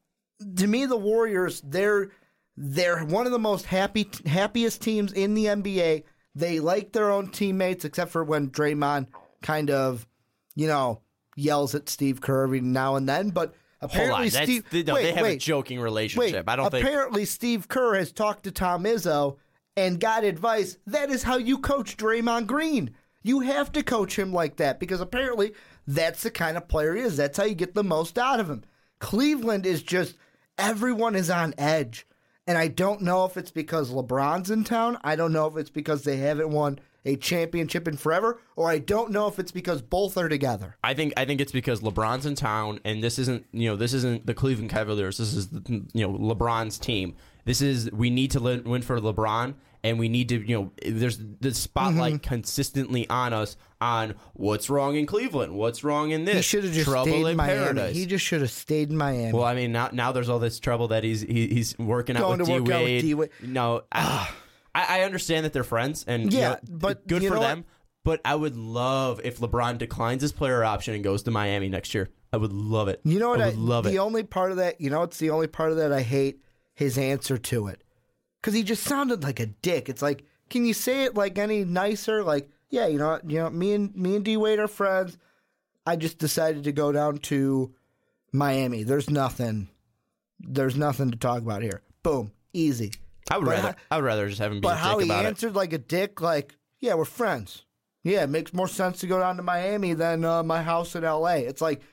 to me, the Warriors, they're they're one of the most happy happiest teams in the N B A. They like their own teammates, except for when Draymond kind of, you know, yells at Steve Kerr every now and then. But apparently, Hold on, that's, Steve, they, no, wait, they have wait, a joking relationship. wait. I don't think. Apparently, Steve Kerr has talked to Tom Izzo and got advice. That is how you coach Draymond Green. You have to coach him like that because apparently that's the kind of player he is. That's how you get the most out of him. Cleveland is just, everyone is on edge. And I don't know if it's because LeBron's in town. I don't know if it's because they haven't won a championship in forever, or I don't know if it's because both are together. I think I think it's because LeBron's in town, and this isn't you know this isn't the Cleveland Cavaliers. This is the, you know LeBron's team. This is we need to win for LeBron, and we need to you know there's the spotlight Mm-hmm. consistently on us on what's wrong in Cleveland, what's wrong in this. He should have just trouble stayed in in Miami. paradise. He just should have stayed in Miami. Well, I mean, now now there's all this trouble that he's he, he's working out Going with to D work out with Wade. D-Wade. No, I, I I understand that they're friends, and you Yeah, know, but good you for know them. what? But I would love if LeBron declines his player option and goes to Miami next year. I would love it. You know what? I I, would love the it. only part of that, you know, it's the only part of that I hate his answer to it, because he just sounded like a dick. It's like, can you say it like any nicer? Like, yeah, you know, you know, me and me and D Wade are friends. I just decided to go down to Miami. There's nothing. There's nothing to talk about here. Boom, easy. I would But rather. how- I would rather just have him be But a how dick he about it. answered like a dick, like, yeah, we're friends. Yeah, it makes more sense to go down to Miami than uh, my house in L A. It's like,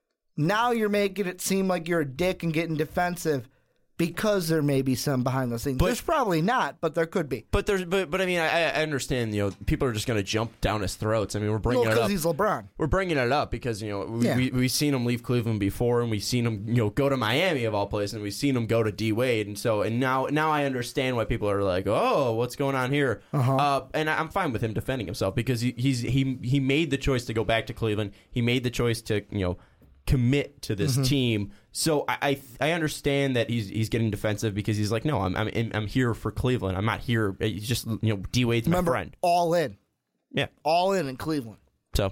now you're making it seem like you're a dick and getting defensive because there may be some behind the scenes. But- There's probably not, but there could be. But there's, but, but I mean, I, I understand. You know, people are just going to jump down his throats. I mean, we're bringing Well, it because up. he's LeBron. We're bringing it up because you know we, Yeah. we we've seen him leave Cleveland before, and we've seen him you know go to Miami of all places, and we've seen him go to D Wade, and so and now now I understand why people are like, oh, what's going on here? Uh-huh. Uh, and I'm fine with him defending himself because he, he's he he made the choice to go back to Cleveland. He made the choice to you know commit to this Mm-hmm. team. So I, I I understand that he's he's getting defensive because he's like, no, I'm I'm in, I'm here for Cleveland. I'm not here. He's just you know D Wade's my Remember, friend. all in. Yeah. All in in Cleveland. So,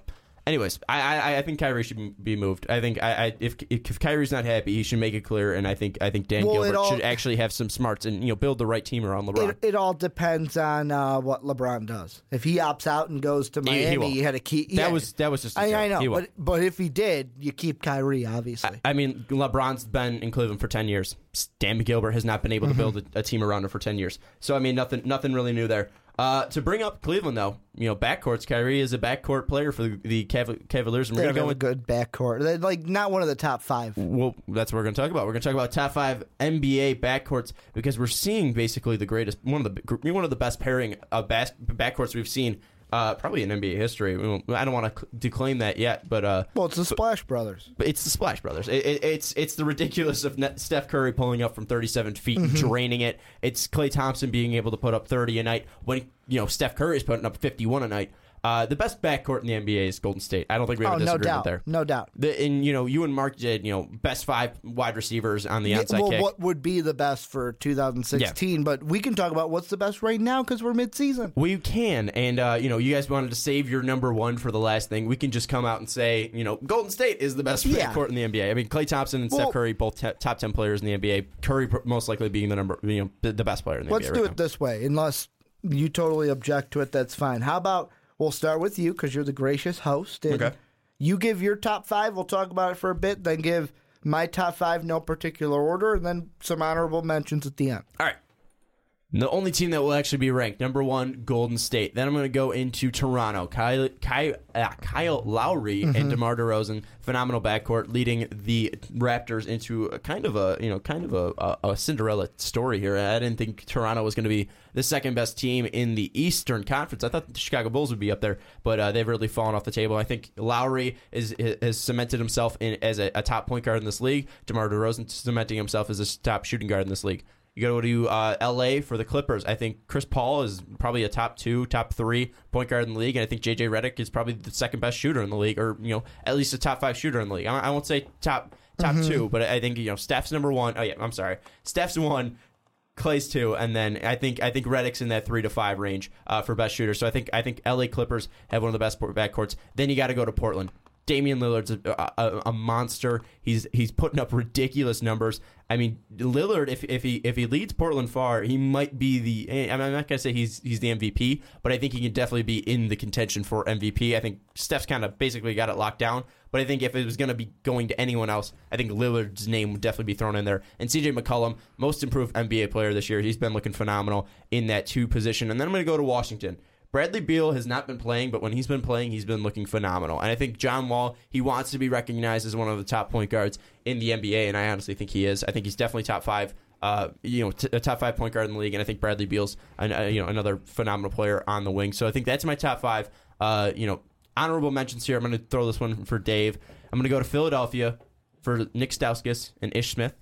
Anyways, I, I I think Kyrie should be moved. I think I, I if if Kyrie's not happy, he should make it clear. And I think I think Dan well, Gilbert all, should actually have some smarts and you know build the right team around LeBron. It, it all depends on uh, what LeBron does. If he opts out and goes to Miami, he, he had a key. That yeah, was that was just. A I, I know, but but if he did, you keep Kyrie obviously. I, I mean, LeBron's been in Cleveland for ten years. Dan Gilbert has not been able to build a, a team around him for ten years. So I mean, nothing nothing really new there. Uh, to bring up Cleveland, though, you know, backcourts. Kyrie is a backcourt player for the, the Cav- Cavaliers, and we're They're going to go with a good backcourt. They're like not one of the top five. Well, that's what we're going to talk about. We're going to talk about top five N B A backcourts because we're seeing basically the greatest, one of the one of the best pairing of bas- backcourts we've seen. Uh, probably in N B A history. I don't want to declaim that yet, but uh, well, it's the but, Splash Brothers. But it's the Splash Brothers. It, it, it's it's the ridiculous of Steph Curry pulling up from thirty-seven feet and mm-hmm. draining it. It's Klay Thompson being able to put up thirty a night when you know Steph Curry is putting up fifty-one a night. Uh, the best backcourt in the N B A is Golden State. I don't think we have oh, a disagreement no doubt. there. No doubt. The, and you know, you and Mark did you know best five wide receivers on the yeah, onside well, kick. What would be the best for two thousand sixteen? Yeah. But we can talk about what's the best right now because we're mid-season. We can, and uh, you know, you guys wanted to save your number one for the last thing. We can just come out and say, you know, Golden State is the best yeah. backcourt in the N B A. I mean, Klay Thompson and well, Steph Curry, both t- top ten players in the N B A. Curry most likely being the number, you know, the best player in the let's N B A. Let's do right it now. this way, unless you totally object to it. That's fine. How about? We'll start with you because you're the gracious host. And okay. You give your top five. We'll talk about it for a bit. Then give my top five, no particular order, and then some honorable mentions at the end. All right. The only team that will actually be ranked, number one, Golden State. Then I'm going to go into Toronto. Kyle, Kyle, uh, Kyle Lowry mm-hmm. and DeMar DeRozan, phenomenal backcourt, leading the Raptors into a kind of a you know kind of a, a, a Cinderella story here. I didn't think Toronto was going to be the second best team in the Eastern Conference. I thought the Chicago Bulls would be up there, but uh, they've really fallen off the table. I think Lowry is has cemented himself in as a, a top point guard in this league. DeMar DeRozan cementing himself as a top shooting guard in this league. You go to uh, L A for the Clippers. I think Chris Paul is probably a top two, top three point guard in the league, and I think J J Redick is probably the second best shooter in the league, or you know at least a top five shooter in the league. I, I won't say top top mm-hmm. two, but I think you know Steph's number one. Oh yeah, I'm sorry, Steph's one, Klay's two, and then I think I think Redick's in that three to five range uh, for best shooter. So I think I think L A Clippers have one of the best backcourts. Then you got to go to Portland. Damian Lillard's a, a, a monster. He's he's putting up ridiculous numbers. I mean, Lillard, if if he if he leads Portland far, he might be the. I mean, I'm not gonna say he's he's the M V P, but I think he can definitely be in the contention for M V P. I think Steph's kind of basically got it locked down, but I think if it was gonna be going to anyone else, I think Lillard's name would definitely be thrown in there. And C J McCollum, most improved N B A player this year, he's been looking phenomenal in that two position. And then I'm gonna go to Washington. Bradley Beal has not been playing, but when he's been playing, he's been looking phenomenal. And I think John Wall, he wants to be recognized as one of the top point guards in the N B A, and I honestly think he is. I think he's definitely top five, uh, you know, t- a top five point guard in the league, and I think Bradley Beal's an, uh, you know another phenomenal player on the wing. So I think that's my top five. Uh, you know, honorable mentions here. I'm going to throw this one for Dave. I'm going to go to Philadelphia for Nick Stauskas and Ish Smith.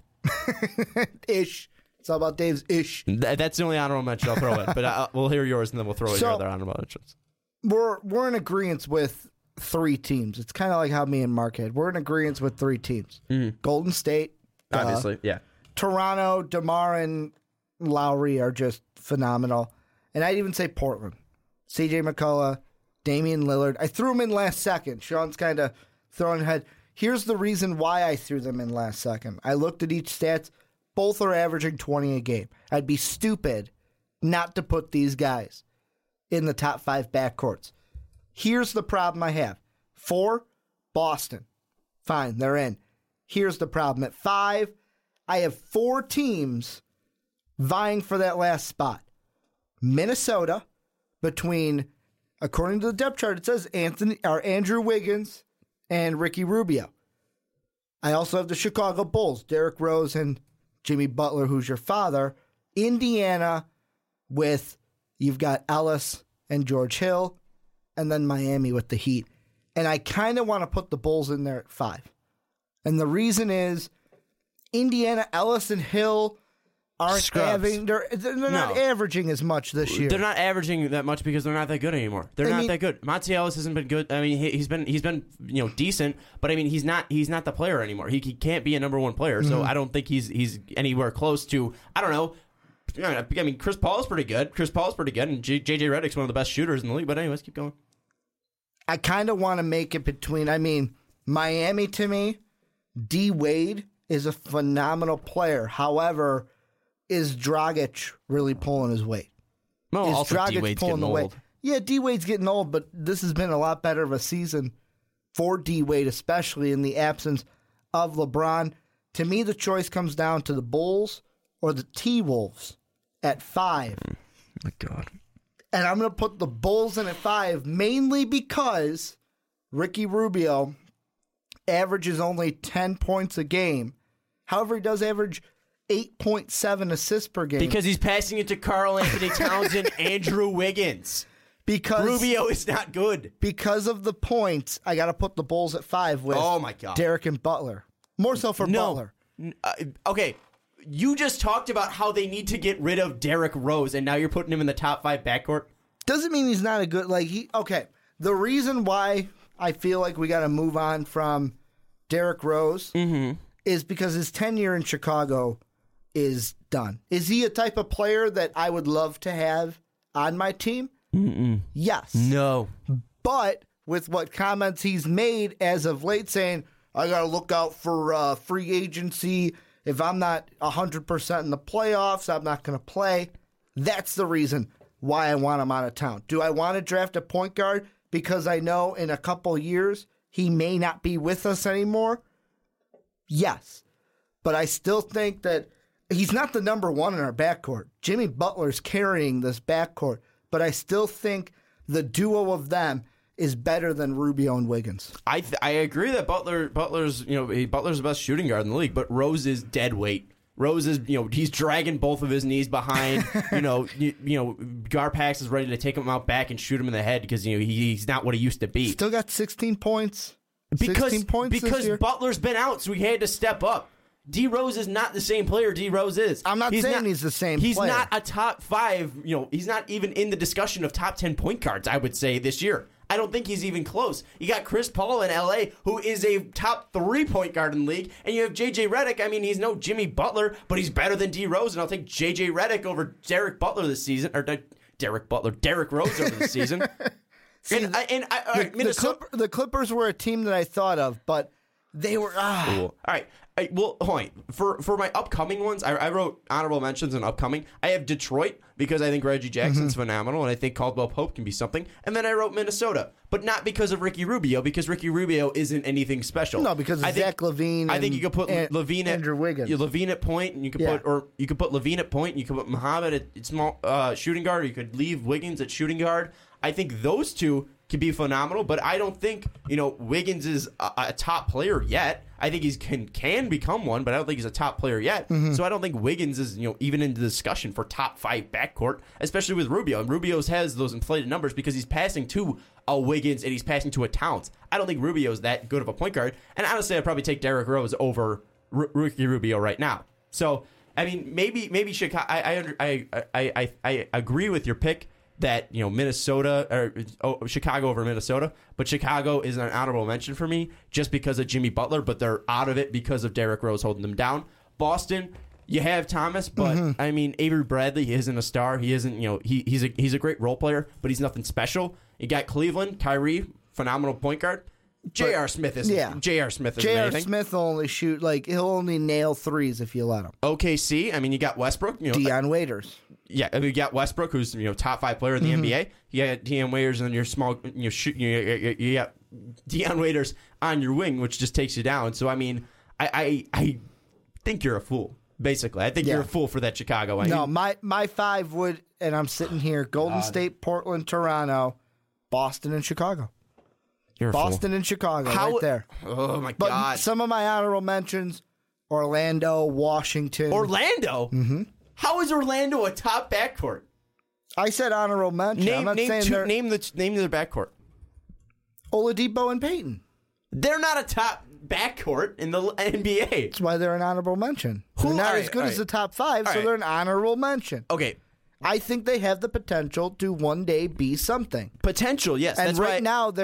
Ish. It's all about Dave's ish. Th- that's the only honorable mention I'll throw in. But uh, we'll hear yours, and then we'll throw in so, your other honorable mentions. We're we're in agreement with three teams. It's kind of like how me and Mark had. We're in agreement with three teams. Mm-hmm. Golden State. Obviously, uh, yeah. Toronto, DeMar, and Lowry are just phenomenal. And I'd even say Portland. C J McCullough, Damian Lillard. I threw them in last second. Sean's kind of throwing ahead. Here's the reason why I threw them in last second. I looked at each stats. Both are averaging twenty a game. I'd be stupid not to put these guys in the top five backcourts. Here's the problem I have. Four, Boston. Fine, they're in. Here's the problem. At five, I have four teams vying for that last spot. Minnesota, between, according to the depth chart, it says Anthony or Andrew Wiggins and Ricky Rubio. I also have the Chicago Bulls, Derrick Rose and Jimmy Butler, who's your father. Indiana with, you've got Ellis and George Hill, and then Miami with the Heat. And I kind of want to put the Bulls in there at five. And the reason is Indiana, Ellis, and Hill aren't having, they're, they're no. not averaging as much this year. They're not averaging that much because they're not that good anymore. They're I not mean, that good. Monte Ellis hasn't been good. I mean, he, he's been he's been you know decent, but I mean he's not he's not the player anymore. He, he can't be a number one player. So mm-hmm. I don't think he's he's anywhere close to. I don't know. I mean, Chris Paul is pretty good. Chris Paul is pretty good, and J J Redick's one of the best shooters in the league. But anyways, keep going. I kind of want to make it between, I mean, Miami to me, D Wade is a phenomenal player. However, is Dragic really pulling his weight? No, is also Dragic D-Wade's pulling getting the old. weight? Yeah, D Wade's getting old, but this has been a lot better of a season for D Wade, especially in the absence of LeBron. To me, the choice comes down to the Bulls or the T-Wolves at five. Oh my God. And I'm going to put the Bulls in at five, mainly because Ricky Rubio averages only ten points a game. However, he does average eight point seven assists per game. Because he's passing it to Karl Anthony Towns and Andrew Wiggins. Because Rubio is not good. Because of the points, I got to put the Bulls at five with Oh, my God. Derek and Butler. More so for No. Butler. Uh, okay, you just talked about how they need to get rid of Derrick Rose, and now you're putting him in the top five backcourt? Doesn't mean he's not a good, like, he, okay. The reason why I feel like we got to move on from Derrick Rose Mm-hmm. is because his tenure in Chicago is done. Is he a type of player that I would love to have on my team? Mm-mm. Yes. No. But with what comments he's made as of late saying, I got to look out for uh, free agency. If I'm not one hundred percent in the playoffs, I'm not going to play. That's the reason why I want him out of town. Do I want to draft a point guard because I know in a couple years he may not be with us anymore? Yes. But I still think that he's not the number one in our backcourt. Jimmy Butler's carrying this backcourt. But I still think the duo of them is better than Rubio and Wiggins. I th- I agree that Butler Butler's you know he, Butler's the best shooting guard in the league, but Rose is dead weight. Rose is you know he's dragging both of his knees behind. you know you, you know Garpax is ready to take him out back and shoot him in the head because you know he, he's not what he used to be. Still got sixteen points. Because sixteen points this because year. Butler's been out, so he had to step up. D Rose is not the same player D Rose is. I'm not saying he's the same He's player. not a top five, you know, he's not even in the discussion of top ten point guards, I would say, this year. I don't think he's even close. You got Chris Paul in L A, who is a top three point guard in the league, and you have J J Redick. I mean, he's no Jimmy Butler, but he's better than D Rose, and I'll take J J Redick over Derek Butler this season, or uh, Derek Butler, Derrick Rose over this season. See, and I, and I, all right, the, Minnesota. Clipper, the Clippers were a team that I thought of, but they were ah. Cool. All right. I, well, hold on. For for my upcoming ones, I, I wrote honorable mentions and upcoming. I have Detroit because I think Reggie Jackson's Mm-hmm. phenomenal, and I think Caldwell Pope can be something. And then I wrote Minnesota, but not because of Ricky Rubio, because Ricky Rubio isn't anything special. No, because of I think, Zach LaVine I think and you could put An- Levine at Andrew Wiggins. you- Levine at point, and you could Yeah. put or you could put Levine at point, and you could put Muhammad at, at small uh, shooting guard, or you could leave Wiggins at shooting guard. I think those two can be phenomenal, but I don't think you know Wiggins is a, a top player yet. I think he can can become one, but I don't think he's a top player yet. Mm-hmm. So I don't think Wiggins is you know even in the discussion for top five backcourt, especially with Rubio. And Rubio's has those inflated numbers because he's passing to a Wiggins and he's passing to a Towns. I don't think Rubio's that good of a point guard. And honestly, I'd probably take Derrick Rose over R- Ricky Rubio right now. So I mean, maybe maybe Chicago. I I, under, I I I I agree with your pick that you know Minnesota or oh, Chicago over Minnesota, but Chicago is an honorable mention for me just because of Jimmy Butler, but they're out of it because of Derrick Rose holding them down. Boston, you have Thomas, but Mm-hmm. I mean Avery Bradley, he isn't a star. He isn't you know he he's a he's a great role player, but he's nothing special. You got Cleveland, Kyrie, phenomenal point guard. J R. Smith is yeah. J R. Smith is J R. anything. Smith will only shoot like he'll only nail threes if you let him. O K C, I mean you got Westbrook, you know. Deion Waiters. Yeah, I mean, you got Westbrook, who's you know top five player in the Mm-hmm. N B A. You got Deion Waiters and your small, you know, shoot, you, you, you got Deion Waiters on your wing, which just takes you down. So I mean, I I, I think you're a fool. Basically, I think Yeah. you're a fool for that Chicago. I No, mean, my my five would, and I'm sitting here: Golden State, Portland, Toronto, Boston, and Chicago. you're a Boston and Chicago, How- right there. fool. Oh my But god, some of my honorable mentions: Orlando, Washington. Orlando. Mm-hmm. How is Orlando a top backcourt? I said honorable mention. I'm Name not name saying two, they're name the name their backcourt. Oladipo and Peyton. They're not a top backcourt in the N B A. That's why they're an honorable mention. They're Who- not all as right, good all as the right. top five, All so right. they're an honorable mention. Okay, I think they have the potential to one day be something. potential. Yes, And that's right why, now, their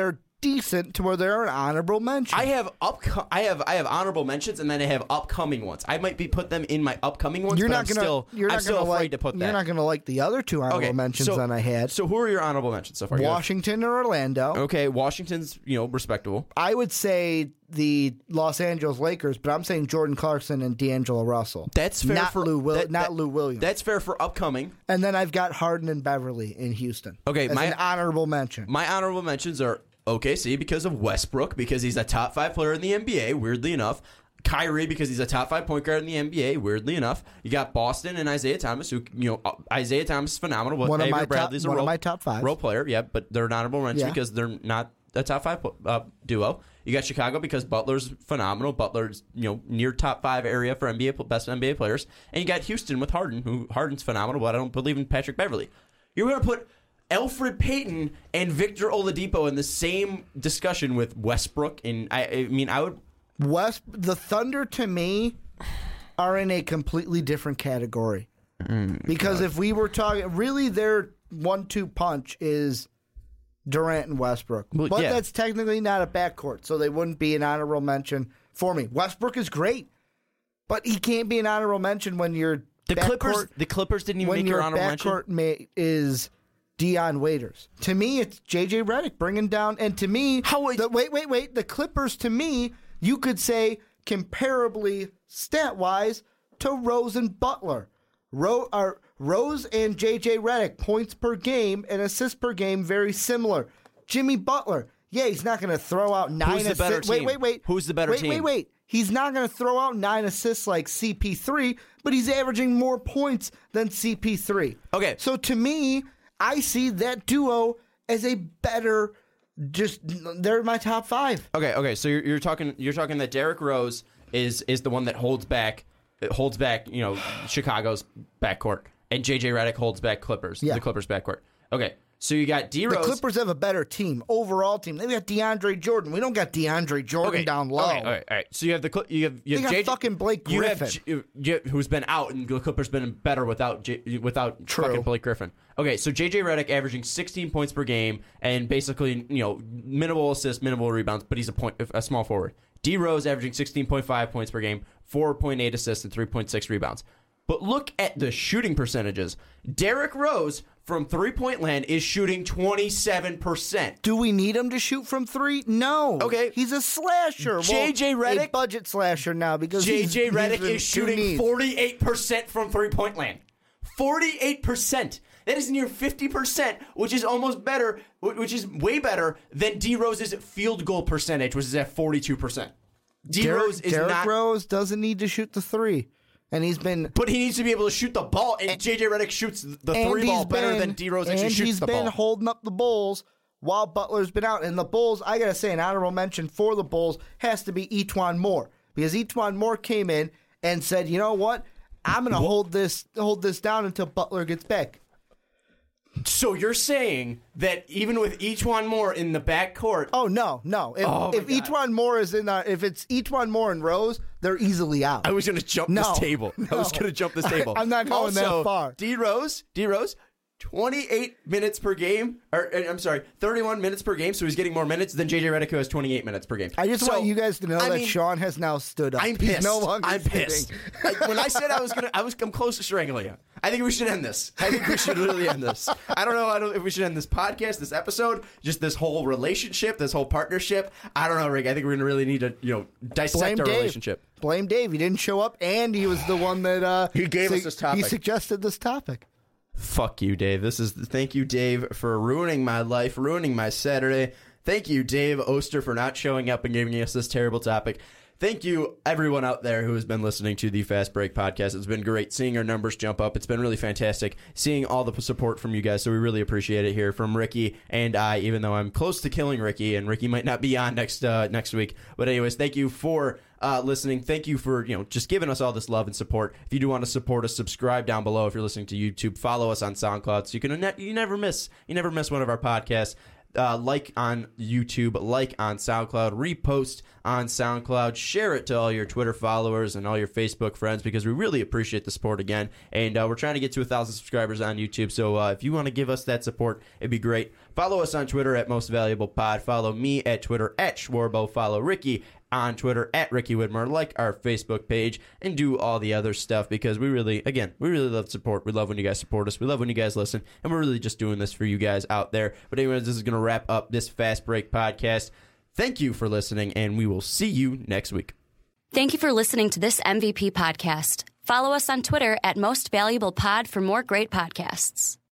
decent to where they're an honorable mention. I have up. I have I have honorable mentions, and then I have upcoming ones. I might be put them in my upcoming ones. You're but not I'm gonna. still, You're I'm not still gonna afraid like. to put that. You're not gonna like the other two honorable okay, mentions so, that I had. So who are your honorable mentions so far? Washington or Orlando. Okay, Washington's you know respectable. I would say the Los Angeles Lakers, but I'm saying Jordan Clarkson and D'Angelo Russell. That's fair not for Lou Will, that, not that, Lou Williams. That's fair for upcoming. And then I've got Harden and Beverly in Houston. Okay, as my an honorable mention. My honorable mentions are O K C because of Westbrook, because he's a top five player in the N B A, weirdly enough. Kyrie because he's a top five point guard in the N B A, weirdly enough. You got Boston and Isaiah Thomas, who, you know, Isaiah Thomas is phenomenal. One of Avery my Bradley's top, a one role, of my top five. role player, yeah, but they're an honorable mention Yeah. because they're not a top five uh, duo. You got Chicago because Butler's phenomenal. Butler's, you know, near top five area for N B A best N B A players. And you got Houston with Harden, who Harden's phenomenal, but I don't believe in Patrick Beverly. You're going to put Elfrid Payton and Victor Oladipo in the same discussion with Westbrook, and I, I mean, I would. West, the Thunder to me are in a completely different category. Mm, because God. if we were talking, really their one two punch is Durant and Westbrook. Well, but yeah. that's technically not a backcourt, so they wouldn't be an honorable mention for me. Westbrook is great, but he can't be an honorable mention when your the backcourt, Clippers. The Clippers didn't even when make your your honorable mention. backcourt mate is Dion Waiters. To me, it's J J Redick bringing down, and to me, How the, wait, wait, wait. The Clippers, to me, you could say comparably stat wise to Rose and Butler. Ro, are, Rose and J J Redick, points per game and assists per game, very similar. Jimmy Butler, yeah, he's not going to throw out nine Who's the assists. better Wait, team? wait, wait. Who's the better wait, team? Wait, wait, wait. He's not going to throw out nine assists like C P three, but he's averaging more points than C P three. Okay. So to me, I see that duo as a better. Just they're my top five. Okay, okay. So you're, you're talking you're talking that Derrick Rose is is the one that holds back it holds back you know Chicago's backcourt, and J J Redick holds back Clippers Yeah. the Clippers backcourt. Okay, so you got D Rose. The Clippers have a better team, overall team. They got DeAndre Jordan. We don't got DeAndre Jordan okay, down low. Okay, all right, all right. So you have the Cl- you have you They have got J J, fucking Blake you have Griffin. J- you, who's been out, and the Clippers been better without J, without True. fucking Blake Griffin. Okay, so J J Redick averaging sixteen points per game and basically you know minimal assists, minimal rebounds, but he's a point a small forward. D Rose averaging sixteen point five points per game, four point eight assists, and three point six rebounds. But look at the shooting percentages. Derrick Rose from three-point land is shooting twenty-seven percent. Do we need him to shoot from three? No. Okay. He's a slasher. J J well, Redick- a budget slasher now because J J he's, Redick he's in is two shooting knees. forty-eight percent from three-point land. forty-eight percent. That is near fifty percent, which is almost better, which is way better than D Rose's field goal percentage, which is at forty-two percent. D Rose is Derrick not. Rose doesn't need to shoot the three, and he's been. But he needs to be able to shoot the ball, and, and J J Redick shoots the and three ball he's better been- than D Rose actually and shoots he's the been ball. holding up the Bulls while Butler's been out. And the Bulls, I gotta say, an honorable mention for the Bulls has to be Etuan Moore, because Etuan Moore came in and said, "You know what? I'm gonna hold this hold this down until Butler gets back." So you're saying that even with Etuan Moore in the backcourt, Oh no, no! If, Oh, my if God. Etuan Moore is in, uh, if it's Etuan Moore and Rose, they're easily out. I was going to jump No, this table. I was no. going to jump this table. I'm not going that Also, far. D Rose, D Rose, twenty-eight minutes per game, or uh, I'm sorry, thirty-one minutes per game. So he's getting more minutes than J J Redick, who has twenty-eight minutes per game. I just So, want you guys to know I that mean, Sean has now stood up. I'm He's pissed. no longer I'm sitting. pissed. Like, when I said I was gonna, I was I'm close to strangling you. I think we should end this. I think we should really end this. I don't know. I don't if we should end this podcast, this episode, just this whole relationship, this whole partnership. I don't know, Rick. I think we're gonna really need to, you know, dissect Blame our Dave. relationship. Blame Dave. He didn't show up, and he was the one that uh, He gave us this topic. He suggested this topic. Fuck you, Dave. This is thank you, Dave, for ruining my life, ruining my Saturday. Thank you, Dave Oster, for not showing up and giving us this terrible topic. Thank you, everyone out there who has been listening to the Fast Break podcast. It's been great seeing our numbers jump up. It's been really fantastic seeing all the support from you guys, so we really appreciate it here from Ricky and I, even though I'm close to killing Ricky, and Ricky might not be on next uh, next week. But anyways, thank you for uh, listening. Thank you for you know just giving us all this love and support. If you do want to support us, subscribe down below. If you're listening to YouTube, follow us on SoundCloud so you can ne- you never miss you never miss one of our podcasts. Uh, like on YouTube, like on SoundCloud, repost on SoundCloud, share it to all your Twitter followers and all your Facebook friends because we really appreciate the support again. And uh, we're trying to get to one thousand subscribers on YouTube, so uh, if you want to give us that support, it'd be great. Follow us on Twitter at Most Valuable Pod. Follow me at Twitter at Schwarbo. Follow Ricky on Twitter at Ricky Widmer. Like our Facebook page and do all the other stuff because we really, again, we really love support. We love when you guys support us. We love when you guys listen, and we're really just doing this for you guys out there. But anyways, this is going to wrap up this Fast Break podcast. Thank you for listening, and we will see you next week. Thank you for listening to this M V P podcast. Follow us on Twitter at Most Valuable Pod for more great podcasts.